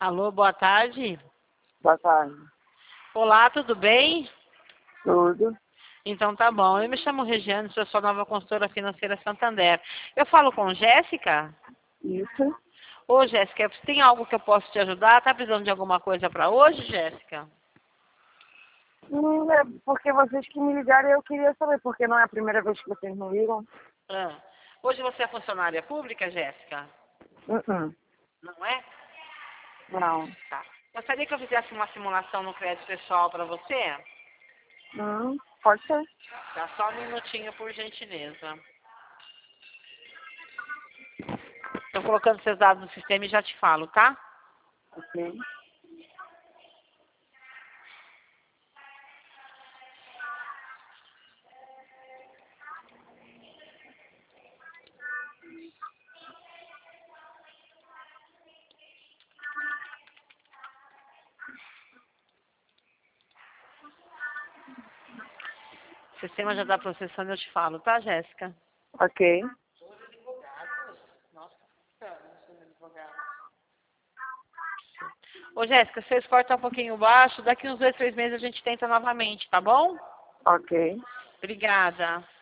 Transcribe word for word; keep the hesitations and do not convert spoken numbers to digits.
Alô, boa tarde. Boa tarde. Olá, tudo bem? Tudo. Então tá bom. Eu me chamo Regiane, sou sua nova consultora financeira Santander. Eu falo com Jéssica? Isso. Ô, Jéssica, tem algo que eu posso te ajudar? Tá precisando de alguma coisa para hoje, Jéssica? Hum, é porque vocês que me ligaram eu queria saber, porque não é a primeira vez que vocês me ligam. Ah. Hoje você é funcionária pública, Jéssica? Uh -uh. Não é? Não. Tá. Gostaria que eu fizesse uma simulação no crédito pessoal para você? Hum, pode ser. Tá, só um minutinho, por gentileza. Estou colocando seus dados no sistema e já te falo, tá? Ok. O sistema já está processando, eu te falo, tá, Jéssica? Ok. Ô, Jéssica, se vocês cortam um pouquinho baixo, daqui uns dois, três meses a gente tenta novamente, tá bom? Ok. Obrigada.